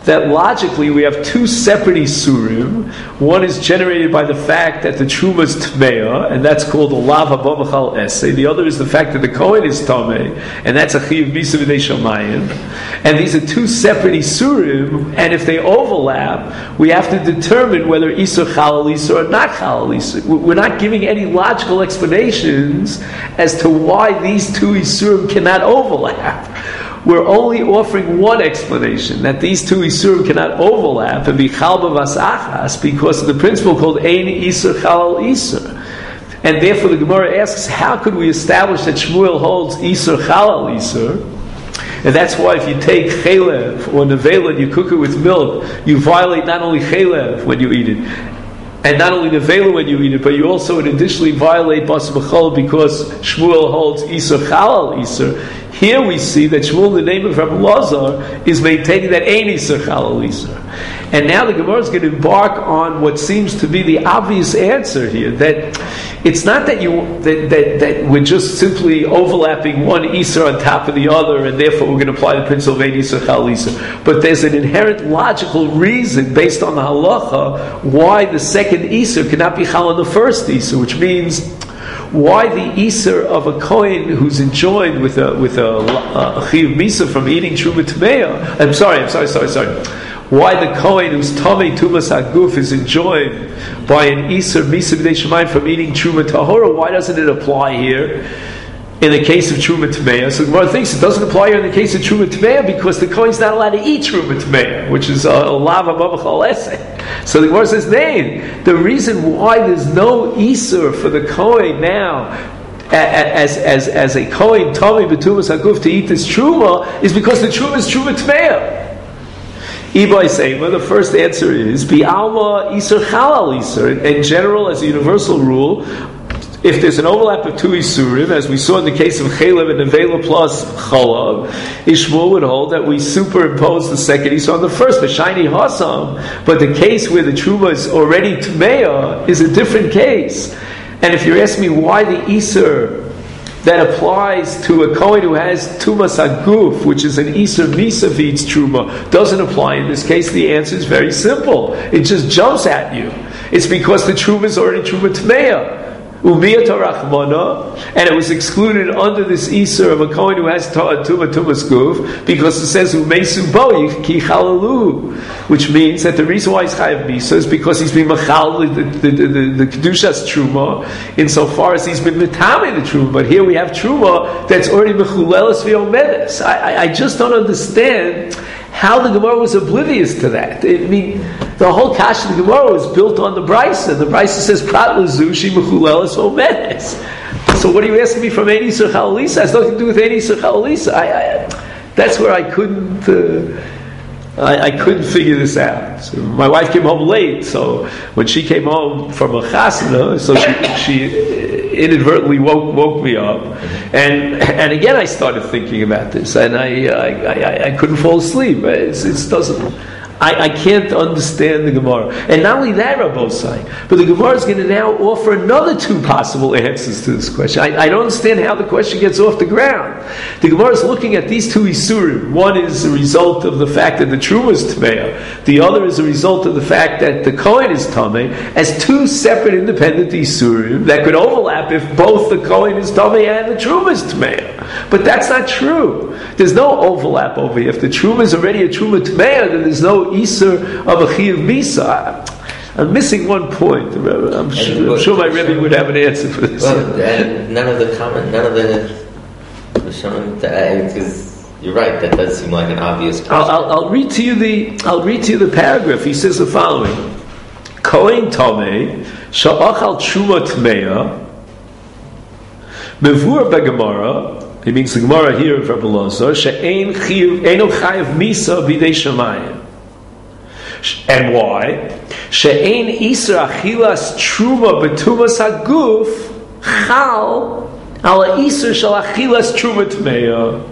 that logically we have two separate isurim. One is generated by the fact that the truma is tmeya, and that's called a lava b'machal esay. The other is the fact that the kohen is tamei, and that's a chiyuv misa v'nei shamayim. And these are two separate isurim, and if they overlap, we have to determine whether isur chalal isur or not chalal isur. We're not giving any logical explanations as to why these two isurim cannot overlap. We're only offering one explanation, that these two isurim cannot overlap and be chalba vasachas because of the principle called ein isur chalal isur. And therefore the Gemara asks, how could we establish that Shmuel holds isur chalal isur? And that's why if you take chalev or nevela and you cook it with milk, you violate not only chalev when you eat it, and not only nevela when you eat it, but you also additionally violate bas b'chol because Shmuel holds isur chalal isur. Here we see that Shmuel, in the name of Rabbi Lazar, is maintaining that ein isur chalal isur. And now the Gemara is going to embark on what seems to be the obvious answer here, that it's not that you that, that, that we're just simply overlapping one isur on top of the other, and therefore we're going to apply the principle of ein isur chalal isur. But there's an inherent logical reason based on the halacha why the second isur cannot be chal on the first isur, which means why the isur of a kohen who's enjoined with a with a, a, a chiyuv misa from eating truma tmeya. I'm sorry, I'm sorry, sorry, sorry. Why the kohen who's tamei tumas haguf is enjoined by an isur misa b'nei shamayim from eating truma tahora? Why doesn't it apply here in the case of truma tmeya? So the Gemara thinks it doesn't apply here in the case of truma tmeya because the kohen's not allowed to eat truma tmeya, which is a, a lava b'machal esay. So the Gemara says, "Nay, the reason why there's no isur for the kohen now, as as as a kohen tamei b'tumas haguf to eat this truma, is because the truma is truma tmeya." Ibai Seima, the first answer is Bi'alma Isur Chalal Isur. In general, as a universal rule, if there's an overlap of two Isurim, as we saw in the case of Chalev and Nevela plus Cholav, Ishmael would hold that we superimpose the second Isur on the first, the shiny Hasam. But the case where the Truma is already Tmeya is a different case. And if you're asking me why the Isur that applies to a Kohen who has Tumas Haguf, which is an Isur Misa V'itz Truma, doesn't apply in this case, the answer is very simple. It just jumps at you. It's because the Truma is already Truma Tmeya. Umiyat Rachmana, and it was excluded under this Isur of a Kohen who has Tuma Tumas Guf, because it says Umesu Bo Ki Chalalu, which means that the reason why he's Chayav Misa is because he's been Machal the the, the, the, the Kedushas Truma, insofar as he's been Mitame the Truma. But here we have Truma that's already Mechuleles V'Omedes. I, I, I just don't understand how the Gemara was oblivious to that. I mean, the whole Kasha of the Gemara was built on the Brisa. The Brisa says, Prat Lezushi Mechuleles Omedes. So what are you asking me from Ein Isur Chalal Isur? It has nothing to do with Ein Isur Chalal Isur. I, I, that's where I couldn't, uh, I, I couldn't figure this out. So my wife came home late, so when she came home from a chasana, so she, she inadvertently woke woke me up, and and again I started thinking about this, and I I, I, I couldn't fall asleep. It's, it doesn't. I, I can't understand the Gemara. And not only that, Rabbosai, but the Gemara is going to now offer another two possible answers to this question. I, I don't understand how the question gets off the ground. The Gemara is looking at these two Isurim. One is a result of the fact that the Truma is Tmeya. The other is a result of the fact that the Kohen is Tameh, as two separate independent Isurim that could overlap if both the Kohen is Tameh and the Truma is Tmeya. But that's not true. There's no overlap over here. If the Truma is already a Truma Tmeya, then there's no Isur of a Chiyuv Misa. I'm missing one point. I'm sure, I'm sure my Rebbe would have an answer for this. Well, and none of the comment, none of the because you're right. That does seem like an obvious question. I'll, I'll, I'll read to you the. I'll read to you the paragraph. He says the following: Kohen Tomei Sha'achal Truma Tmeya Mevur Begemara. He means the Gemara here of Rabbi Lazar. She'ein Chiyuv Eino Chayav Misa B'dei Shamayim. And why? She'ein Isra Achilas Truma B'tumas Haguf Chal Ala Isra Shal Achilas Truma Tmeya.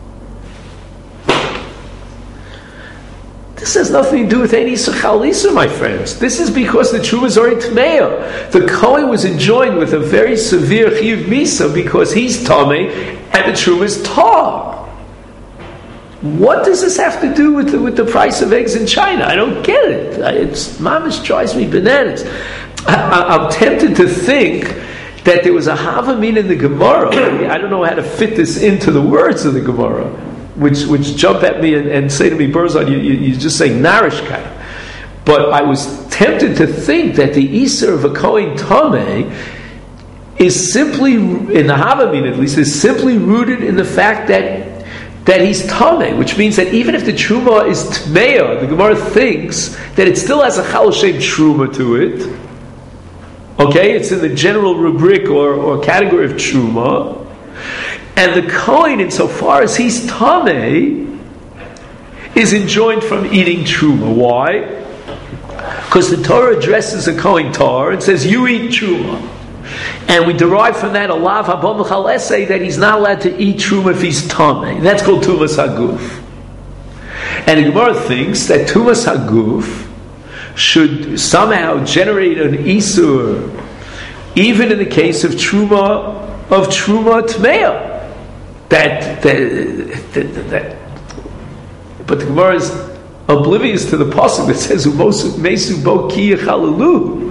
This has nothing to do with any Isra Chal Isra, my friends. This is because the Truma is already Tmeya. The Kohen was enjoined with a very severe Chiyuv Misa because he's Tameh and the Truma is Tar. what does this have to do with the, with the price of eggs in China? I don't get it. It's mamish drives me bananas. I, I'm tempted to think that there was a havamin in the Gemara. I don't know how to fit this into the words of the Gemara, which which jump at me and, and say to me, Burzon, you, you, you're just saying narishkeit. But I was tempted to think that the Isser of a Kohen Tameh is simply, in the havamin at least, is simply rooted in the fact that that he's Tameh, which means that even if the Truma is Tmeya, the Gemara thinks that it still has a Chal Shem Truma to it. Okay, it's in the general rubric or, or category of Truma. And the Kohen, insofar as he's Tameh, is enjoined from eating Truma. Why? Because the Torah addresses a Kohen Tar and says, you eat Truma. And we derive from that a lav haba mechal essay that he's not allowed to eat Truma if he's Tameh. That's called Tumas Haguf. And the Gemara thinks that Tumas Haguf should somehow generate an Isur, even in the case of Truma, of Truma Tmeya. That, that, that, that, but the Gemara is oblivious to the pasuk that says, Mesu bo ki yechalalu.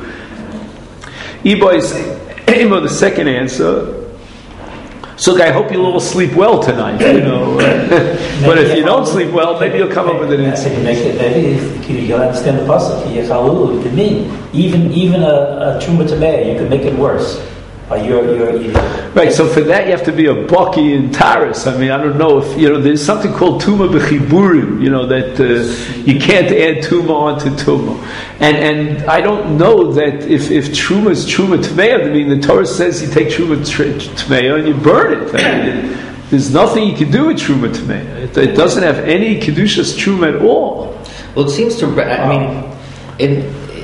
Ibo is Emo, the second answer. So I hope you'll all sleep well tonight, you know. But if you don't sleep well, maybe you'll come up with an answer. Maybe you'll understand the pasuk. Yechalulu, it could mean even even a, a truma tameh, you could make it worse. By your, your, your, right. So for that, you have to be a baki in Taris. I mean, I don't know if you know. There's something called tuma b'chiburim. You know that uh, you can't add tuma onto tuma, and and I don't know that if if truma is truma tmeya. I mean, the Torah says you take truma tmeya and you burn it. I mean, it, there's nothing you can do with truma tmeya. It, it doesn't have any kedushas truma at all. Well, it seems to. I mean, in,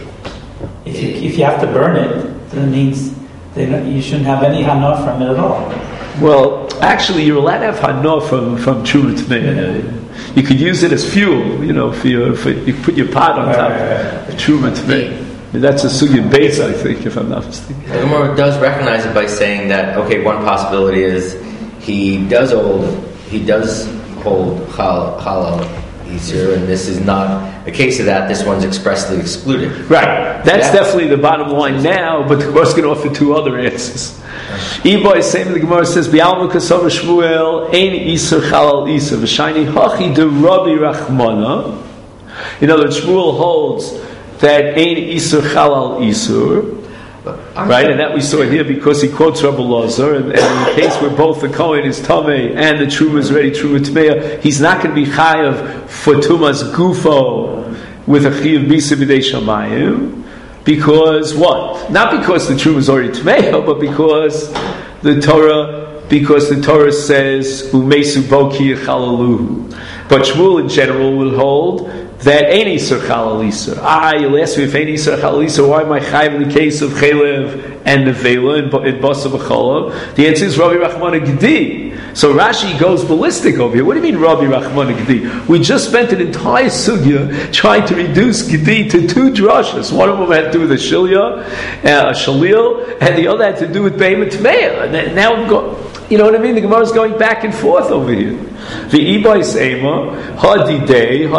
if you, if you have to burn it, then it means. Then you shouldn't have any hana from it at all. Well, actually, you're allowed to have hana from from truma tmeya. You could use it as fuel, you know, for your, for, you put your pot on top of truma tmeya. That's a sugya base, I think, if I'm not mistaken. The Gemara does recognize it by saying that okay, one possibility is he does hold he does hold halal Isur, and this is not a case of that. This one's expressly excluded. Right. That's yeah. definitely the bottom line now, but the Gemara's going to offer two other answers. Ibo is saying the Gemara says, B'alma kasava Shmuel, ein Isur chalal Isur, v'shayni hachi de Rabbi Rachmana. In other words, Shmuel holds that ein Isur chalal Isur. Right, and that we saw here because he quotes Rabbi Lazar, and, and in the case where both the Kohen is Tameh and the Truma is ready Truma Tmeya, he's not going to be Chayav for Tumas Gufo with a Chiyav Bisa B'dei Shamayim, because what? Not because the Truma is already Tmeya, but because the Torah, because the Torah says Umesu Boki Chalaluhu. But Shmuel in general will hold that any Isur Chalal Isur. Ah, you'll ask me if any Isur Chalal Isur, why am I chayiv in the case of Chalev and Nevela in, in Basa B'Cholav? The answer is Rabbi Rachmana Gedi. So Rashi goes ballistic over here. What do you mean Rabbi Rachmana Gedi? We just spent an entire sugya trying to reduce Gedi to two drashas. One of them had to do with a Shilya, uh, a Shalil, and the other had to do with Be'emet Tmeya. Now I'm going... You know what I mean? The Gemara is going back and forth over here. The Ibais Ema, Hadidei,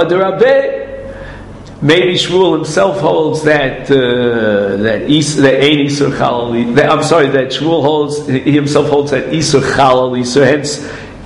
Hadarabeh. Maybe Shmuel himself holds that uh, that Is, that Ein Isur Chalal. I'm sorry, that Shmuel holds he himself holds that Isur Chalal Isur. Hence,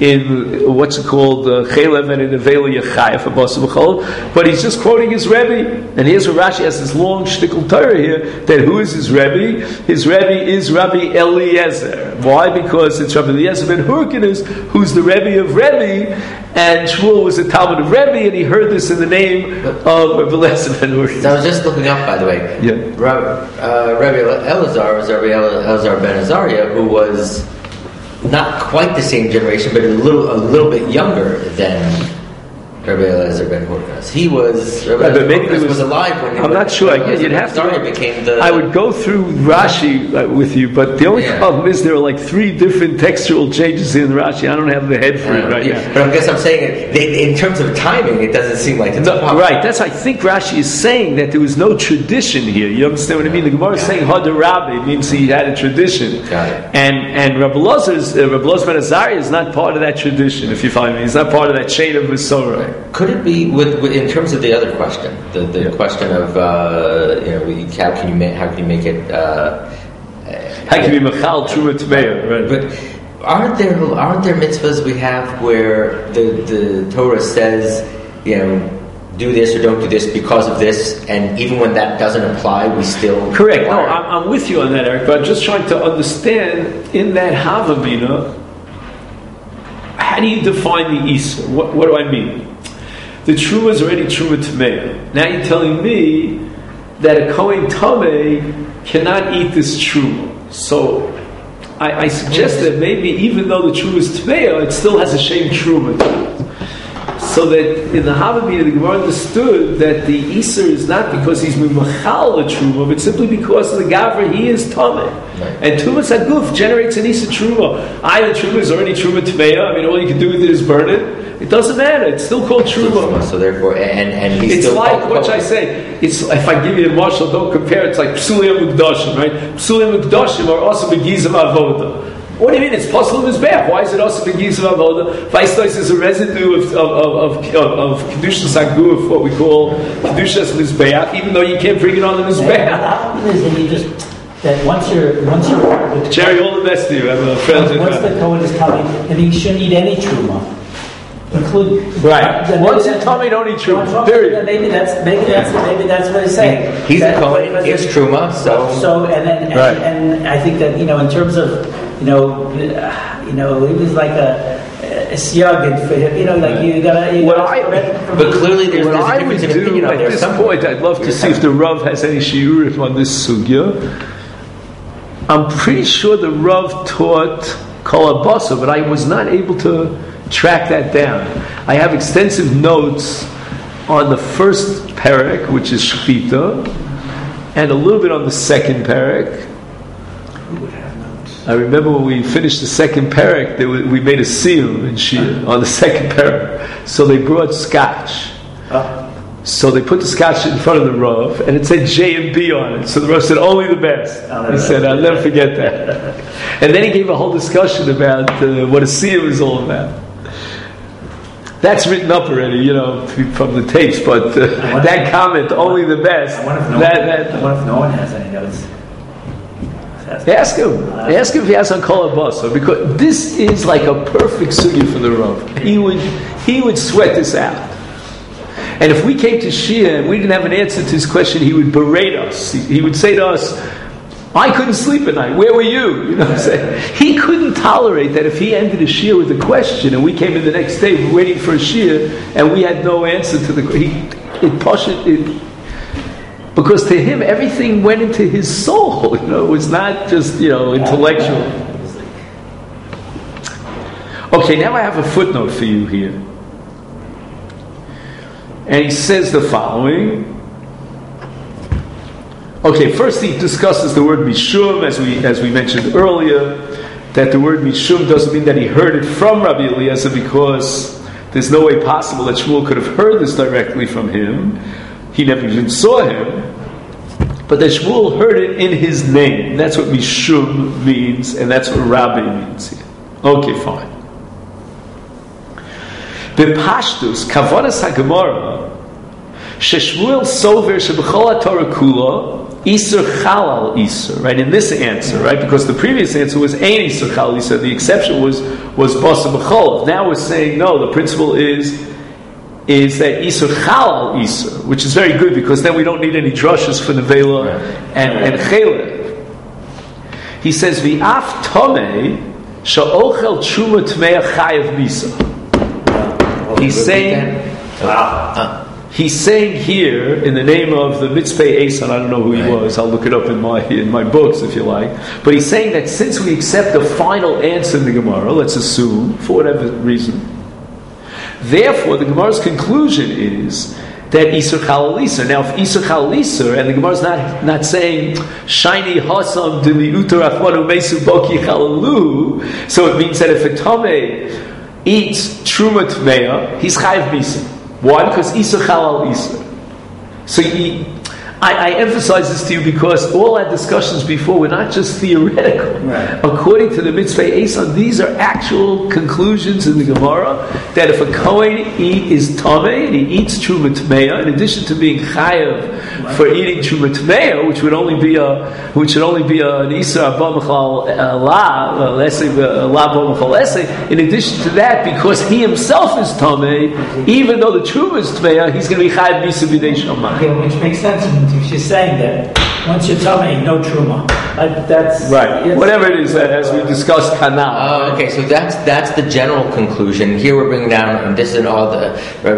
in what's it called, Chalev and in Nevela Yechayah for Basa B'Chol. But he's just quoting his Rebbe. And here's where Rashi has this long shtickle Torah here, that who is his Rebbe? His Rebbe is Rabbi Eliezer. Why? Because it's Rabbi Eliezer ben Hurkinus, who's the Rebbe of Rebbe, and Shmuel was a Talmud of Rebbe, and he heard this in the name of Rabbi Eliezer ben Hurkinus. So I was just looking up, by the way. Yeah. Rabbi, uh, Rabbi Elazar was Rabbi Elazar ben Azariah, who was not quite the same generation, but a little a little bit younger than Rabbi Eliezer ben Horkas. He was Rabbi Right, but Eliezer maybe ben there Horkas was- was alive when I'm not sure. Again, you'd have to. became the. I would go through Rashi uh, with you, but the only Yeah. problem is there are like three different textual changes in Rashi. I don't have the head for it right yeah. now. But I guess I'm saying it they, in terms of timing, it doesn't seem like it's No, a problem. right, that's I think Rashi is saying that there was no tradition here. You understand what I mean? The Gemara is saying Hadar Rabbi means he had a tradition. Got it. And and Rabbi Lozer's uh, Rabbi Lozer ben Azariah is not part of that tradition. If you follow me, he's not part of that chain of Masorah. Could it be with, with in terms of the other question, the, the Yeah. question of uh, you know we- how can you make how can you make it? Uh, How can you be Machal Truma Tmeya? Right. But aren't there aren't there mitzvahs we have where the, the Torah says, you know, do this or don't do this because of this, and even when that doesn't apply, we still Correct. No, require- I'm, I'm with you on that, Eric. But I'm just trying to understand in that Havamina, how do you define the Isa? What, what do I mean? The Truma is already Truma Tmeya. Now you're telling me that a Kohen Tameh cannot eat this Truma. So I, I suggest that maybe even though the Truma is Tmeya, it still has a shame Truma to it. So that in the Havamina, the Gemara understood that the Isser is not because he's Mimachal the Truma, but simply because of the Gavra, he is Tameh. Right. And Tumas Haguf generates an Isser Truma. I, the Truma is already Truma Tmeya. I mean, all you can do with it is burn it. It doesn't matter. It's still called Truma. So therefore, and and he's It's still like, called- what should I say? It's if I give you a marshal, don't compare. It's like Psulim Mukdashim, right? Psulim Mukdashim are also Begizim Avoda. What do you mean? It's possible Mizbeach. Why is it also Begizim Avoda? Vaistais is a residue of of of of, of, of Kedushas Haguf, what we call Kedushas Mizbeach, even though you can't bring it on the And what Mizbeach. happens is that you just that once you're once you're the, Jerry, all the best to you. I'm a friend. once the Kohen is coming, then he shouldn't eat any truma, including Right. then Once maybe you tell me, don't eat truma. that's- Period. Maybe that's maybe that's maybe that's what he's saying. He's That- a Kohen, because it's it's- Truma, so So and then and, Right. and I think that you know in terms of you know uh, you know it was like a a siyagin for him. You know like you gotta. You What gotta I- prevent from but eating- clearly there's, What there's a I would difference in do opinion out at there. this Some- point, I'd love to see if the Rav has any shiurim on this sugya. I'm pretty sure the Rav taught Kol Abasa, but I was not able to track that down. I have extensive notes on the first parak, which is Shechita, and a little bit on the second parak. I remember when we finished the second parak, there was, we made a seal in Shia on the second parak. So they brought scotch. So they put the scotch in front of the Rav, and it said J and B on it. So the Rav said, only the best. He said, I'll never forget that. And then he gave a whole discussion about uh, what a seal is all about. That's written up already, you know, from the tapes, but uh, that comment, only the best, I wonder if no that, one, that, I wonder if no one has any notes. ask him. Ask him if he has on Kol Abasa, because this is like a perfect sugya for the Rav. He would, he would sweat this out. And if we came to Shia and we didn't have an answer to his question, he would berate us. He, he would say to us, I couldn't sleep at night. Where were you? You know what I'm saying? He couldn't tolerate that if he ended a Shia with a question and we came in the next day waiting for a Shia and we had no answer to the question. It pushed it. Because to him, everything went into his soul. You know, it was not just, you know, intellectual. Okay, now I have a footnote for you here. And he says the following. Okay, first he discusses the word Mishum, as we as we mentioned earlier, that the word Mishum doesn't mean that he heard it from Rabbi Eliezer, because there's no way possible that Shmuel could have heard this directly from him. He never even saw him. But that Shmuel heard it in his name. That's what Mishum means, and that's what Rabbi means here. Okay, fine. B'pashtus, Kavanas HaGemara, Sheshmuel Sover Shebechol HaTorah Kula, Isur Chalal Isur, right? In this answer, right? Because the previous answer was Ein Isur Chalal Isur. The exception was was Basa B'chol. Now we're saying no. The principle is is that Isur Chalal Isur, which is very good because then we don't need any drushes for Nevela and and Chelev. He says V'af Tomei Sha'ochel Truma Tmeya Chayev Misa. He's saying. Wow. He's saying here, in the name of the Mitzvah Esan, I don't know who he Right. was, I'll look it up in my in my books if you like, but he's saying that since we accept the final answer in the Gemara, let's assume, for whatever reason, Therefore, the Gemara's conclusion is that Isur Chalal Isur. Now, if Isur Chalal Isur, and the Gemara is not, not saying Shiny Hasam Diliutar Achmanu Mesu Boki Chalalu, so it means that if a Tameh eats Truma Tmeya, he's Chayiv Misa. Why? Because Isur Chalal Isur. So he, I, I emphasize this to you because all our discussions before were not just theoretical. Right. According to the Mitzvah Esan, these are actual conclusions in the Gemara that if a Kohen eat is Tameh and he eats Truma Tmeya, in addition to being Chayav right. for eating Truma Tmeya, which would only be a which would only be an Isra Abba Mechal La La Abba Mechal Esei. In addition to that, because he himself is Tameh, even though the Truma is Tmeya, he's going to be Chayav Misa B'dei Shammai. Okay, which makes sense. She's saying that once you're telling me no truma, uh, that's right. Yes. Whatever it is, uh, as we discussed, kanal. Oh, okay. So that's that's the general conclusion. Here we're bringing down, and this is all the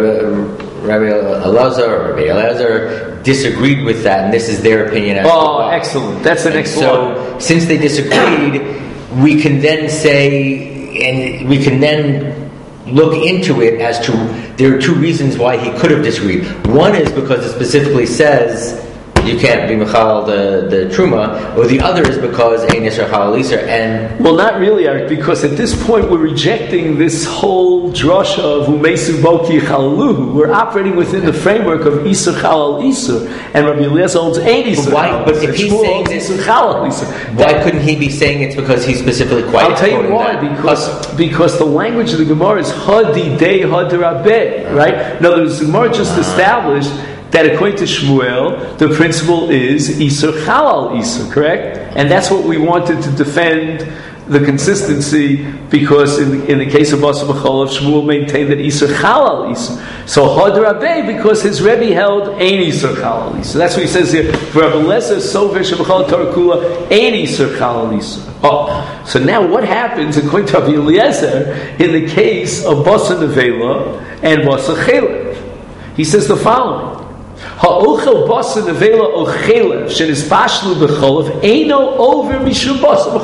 Rabbi, Rabbi Elazar or Rabbi Elazar disagreed with that, and this is their opinion. As oh, well. Excellent. That's the and next so, one. Since they disagreed, we can then say, and we can then look into it as to there are two reasons why he could have disagreed. One is because it specifically says you can't be mechal the, the truma, or the other is because ein yisr chalal yisr. And well, not really, Eric, because at this point we're rejecting this whole drasha of umesu boki chalaluhu. We're operating within the framework of isur chalal isur, and Rabbi Eliezer owns ein isur. Why? But if he's saying this, chalal isur, why couldn't he be saying it's because he's specifically quiet? I'll tell you why. Because because the language of the Gemara is hadi day hadarabeh, right? In other words, the Gemara just established that according to Shmuel, the principle is Isur Chalal Isur, correct? And that's what we wanted to defend the consistency, because in the, in the case of Basar B'Cholav, Shmuel maintained that Isur Chalal Isur. So Had Rabbe, because his Rebbe held Ein Isur Chalal Isur. That's what he says here. For Rabbi Leser, Sover Shebachol Torah Kula, Ein Isur Chalal Isur. Oh, so now what happens according to Rabbi Eliezer in the case of Basar Nevela and Basar Chelev? He says the following. Ha'ochel basa nevela ochelev shenisbashlu b'cholav eino over mishum basa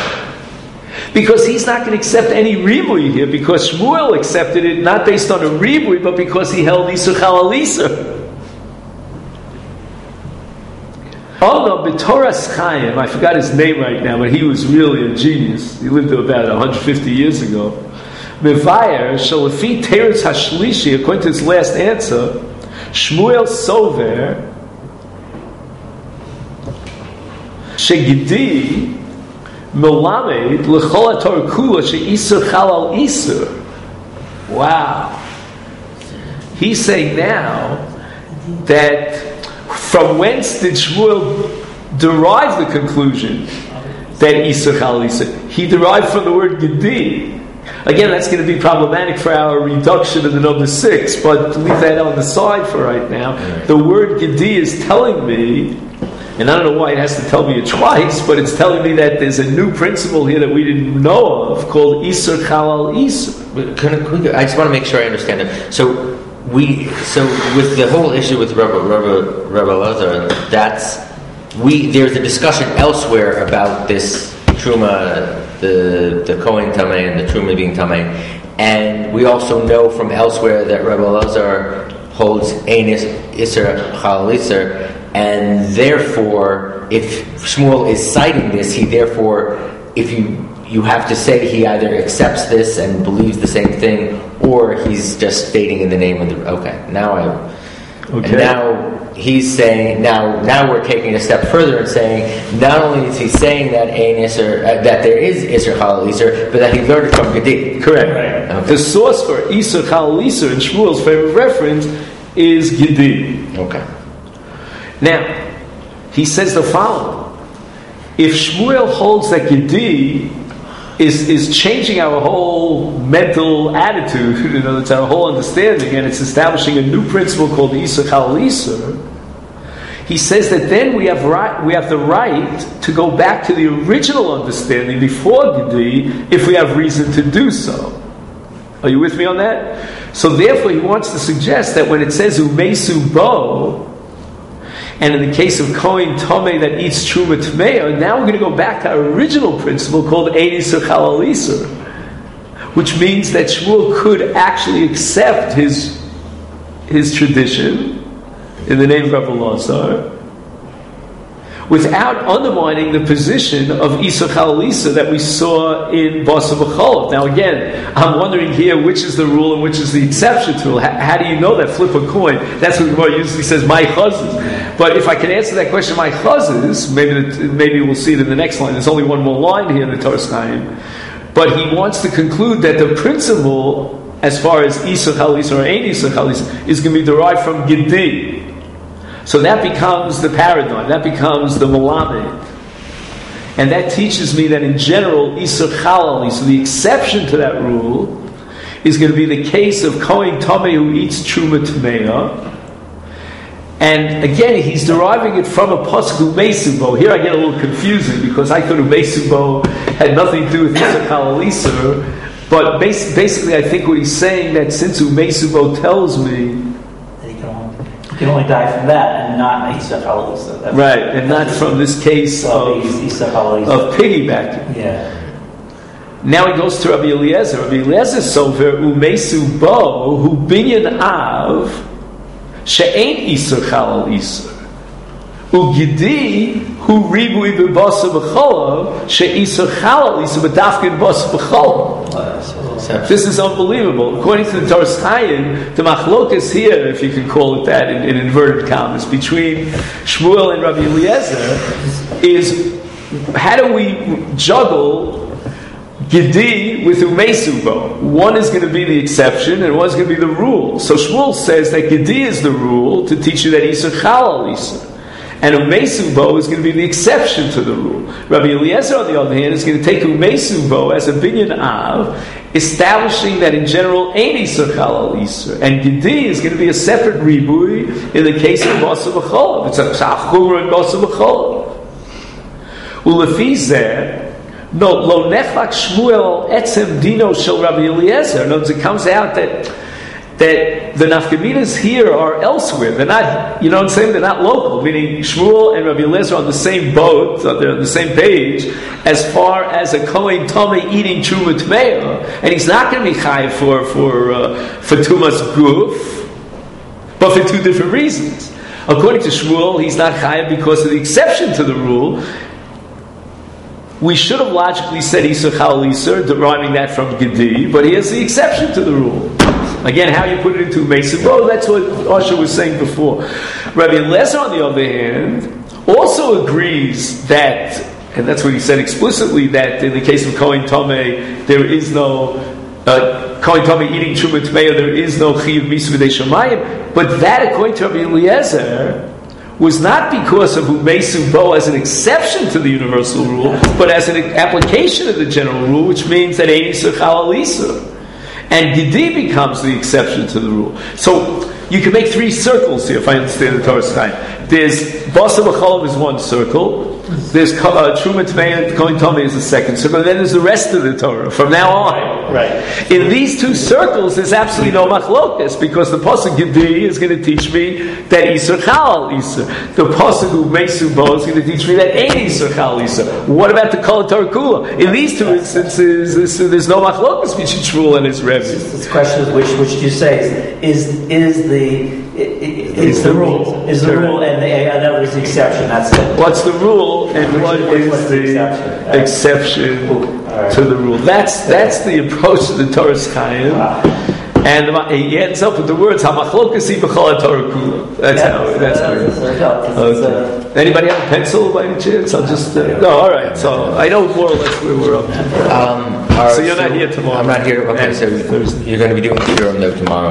b'cholav. Because he's not going to accept any ribui here, because Shmuel accepted it not based on a ribui, but because he held Isur Chalal Isur. Oh no, B'Toras Chaim, I forgot his name right now, but he was really a genius. He lived about one hundred fifty years ago. Mevayer shalafi teretz hashlishi, according to his last answer, Shmuel Sover Shegidi Melamed L'chol HaTorah Kula She'isur Chalal Isur. Wow. He's saying now that from whence did Shmuel derive the conclusion that Isur Chalal Isur? He derived from the word Gedi. Again, that's going to be problematic for our reduction of the number six, but leave that on the side for right now. The word Gedi is telling me, and I don't know why it has to tell me it twice, but it's telling me that there's a new principle here that we didn't know of called Isur Chalal Isur. Can I, can we, I just want to make sure I understand it. So we, so with the whole issue with Rabbi Rabbi Rabbi Elazar, that's we. There's a discussion elsewhere about this truma. The the Kohen Tameh and the Truma being Tameh, and we also know from elsewhere that Rabbi Elazar holds Ein Isur Chalal Isur, and therefore, if Shmuel is citing this, he therefore, if you you have to say he either accepts this and believes the same thing, or he's just stating in the name of the. Okay, now I. Okay. And now he's saying now now we're taking a step further and saying not only is he saying that Ein Isur uh, that there is Isur Chalal Isur, but that he learned it from Gedi. Correct. Right. Okay. The source for Isur Chalal Isur in Shmuel's favorite reference is Gedi. Okay. Now he says the following: if Shmuel holds that Gedi is is changing our whole mental attitude, you know, it's our whole understanding, and it's establishing a new principle called the Isur Chalal Isur. He says that then we have right, we have the right to go back to the original understanding before Gedi if we have reason to do so. Are you with me on that? So therefore, he wants to suggest that when it says Umesu Bo, and in the case of Kohen Tomei that eats Truma Tmeya, now we're going to go back to our original principle called Ein Isur Chalal Isur. which means that Shmuel could actually accept his his tradition in the name of Rav Elazar, without undermining the position of Isa Chalalisa that we saw in Basa B'Cholov. Now again, I'm wondering here which is the rule and which is the exception to the rule. How, how do you know that? Flip a coin. That's what Gemara usually says, my chazes. But if I can answer that question, my chazes, maybe, maybe we'll see it in the next line. There's only one more line here in the Toras Chaim. But he wants to conclude that the principle, as far as Isa Chalalisa or Ein Isa Chalalisa, is going to be derived from Gidi. So that becomes the paradigm, that becomes the Melamed. And that teaches me that in general, Isur Chalali, so the exception to that rule, is going to be the case of Kohen Tomei who eats Truma Tmeya. And again, he's deriving it from a pasuk Umesubo. Here I get a little confusing because I thought Umesubo had nothing to do with Isur Chalali. But basically I think what he's saying that since Umesubo tells me you can only die from that and not Isa Chalalisa. Right, and not from this case of, of piggybacking. Yeah. Now he goes to Rabbi Eliezer. Rabbi Eliezer sover umesu bo hu binyan av she'ein Isa Chalalisa ugidi hu ribui b'basa b'cholav she'isa Chalalisa b'dafkin basa b'cholav. This is unbelievable. According to the Toras Chaim, the machlokas here, if you can call it that, in, in inverted commas, between Shmuel and Rabbi Eliezer, is how do we juggle Gedi with Umesubo? One is going to be the exception, and one is going to be the rule. So Shmuel says that Gedi is the rule to teach you that Isa Chalal Isa. And Umesubo is going to be the exception to the rule. Rabbi Eliezer, on the other hand, is going to take Umesubo as a binyan av, establishing that in general, Ein Isur Chalal Isur. And Gedi is going to be a separate ribui in the case of Basa B'Cholav. It's a Chumra in Basa B'Cholav. Ulefi zeh, no, lo nechlak Shmuel etzem dino shel Rabbi Eliezer. In other words, it comes out that that the nafkaminas here are elsewhere. They're not, you know what I'm saying? They're not local. Meaning Shmuel and Rabbi Eliezer are on the same boat, they're on the same page, as far as a Kohen Tomei eating Truma Tmeya. And he's not going to be chayav for, for, uh, for Tumas Guf, but for two different reasons. According to Shmuel, he's not chayav because of the exception to the rule. We should have logically said Isur Chalal Isur, deriving that from Gedi, but he has the exception to the rule. Again, how you put it into Mason, well, that's what Osher was saying before. Rabbi Eliezer, on the other hand, also agrees that, and that's what he said explicitly, that in the case of Kohen Tomei, there is no, uh, Kohen Tomei eating Truma Tmeya, there is no Chiyuv Mitzvah B'dei Shamayim. But that, according to Rabbi Eliezer, was not because of Umesu Bo as an exception to the universal rule, but as an application of the general rule, which means that Ein Isur Chalal Isur. And Gedi becomes the exception to the rule. So you can make three circles here, if I understand the Toras Chaim. There's Basa B'Cholav is one circle. There's uh, Truma Tmeya and Kohen Tomei is the second circle. And then there's the rest of the Torah from now on. Right. In these two circles, there's absolutely no machlokas because the pasuk Gedi is going to teach me that Isur Chalal Isur. The pasuk Umesu Bo is going to teach me that Ein Isur Chalal Isur. What about the Kol Torah Kula? In these two instances, there's no machlokas between Shmuel and his Rebbe. This question is which which do you say is is the is the rule is the rule and the other is the exception. That's it. What's the rule and what is the exception to the rule? That's that's the approach to the Toras Chaim. And he ends up with the words "Hamachlokasi b'chol Torah kula." That's yeah, how. That's uh, okay. Uh, Anybody have a pencil by any chance? I'll just. Uh, no, all right. So I know more or less where we're up to. Um, right, so you're so not here tomorrow. I'm not here. Okay, so you're going to be doing the Durham note tomorrow.